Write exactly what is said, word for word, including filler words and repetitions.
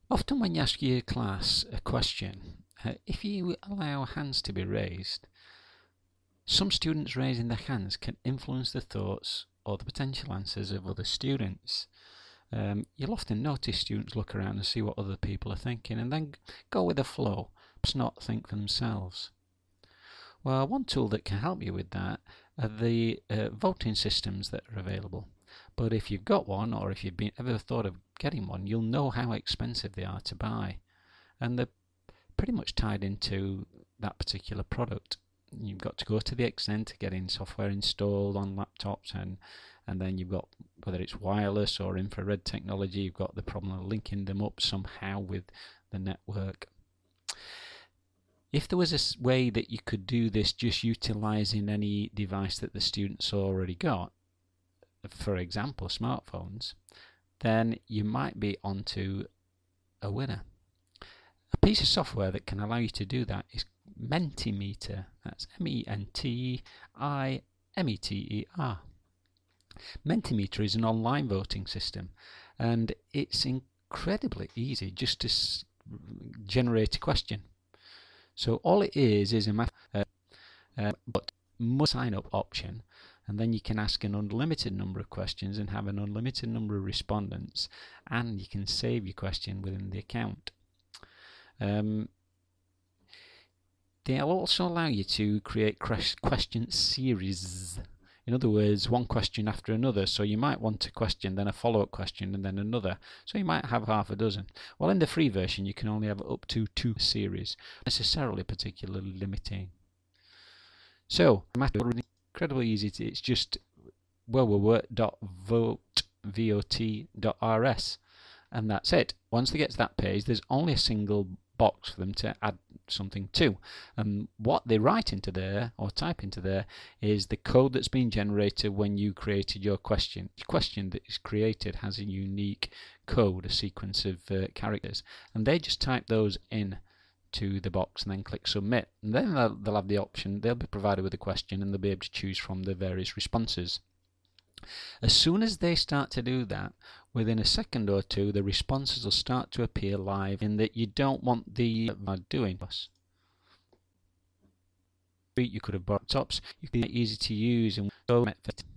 Often when you ask your class a question, uh, if you allow hands to be raised, some students raising their hands can influence the thoughts or the potential answers of other students. Um, you'll often notice students look around and see what other people are thinking and then go with the flow, perhaps not think for themselves. Well, one tool that can help you with that are the uh, voting systems that are available. But if you've got one, or if you've been, ever thought of getting one, you'll know how expensive they are to buy. And they're pretty much tied into that particular product. You've got to go to the extent to getting software installed on laptops, and and then you've got, whether it's wireless or infrared technology, you've got the problem of linking them up somehow with the network. If there was a way that you could do this just utilizing any device that the students already got, for example smartphones, then you might be onto a winner. A piece of software that can allow you to do that is Mentimeter. That's M E N T I M E T E R. Mentimeter is an online voting system, and it's incredibly easy just to generate a question. So all it is is a math, uh, uh, but more sign up option, and then you can ask an unlimited number of questions and have an unlimited number of respondents, and you can save your question within the account. Um, they'll also allow you to create question series. In other words, one question after another. So you might want a question, then a follow-up question, and then another. So you might have half a dozen. Well, in the free version, you can only have up to two series, necessarily particularly limiting. So, incredibly easy. To, it's just www dot vote dot r s, and that's it. Once they get to that page, there's only a single box for them to add something to, and what they write into there or type into there is the code that's been generated when you created your question. The question that is created has a unique code, a sequence of uh, characters, and they just type those in to the box and then click submit, and then they'll, they'll have the option, they'll be provided with a question, and they'll be able to choose from the various responses. As soon as they start to do that, within a second or two, the responses will start to appear live, in that you don't want the uh, doing this. You could have bought tops, you could be easy to use, and so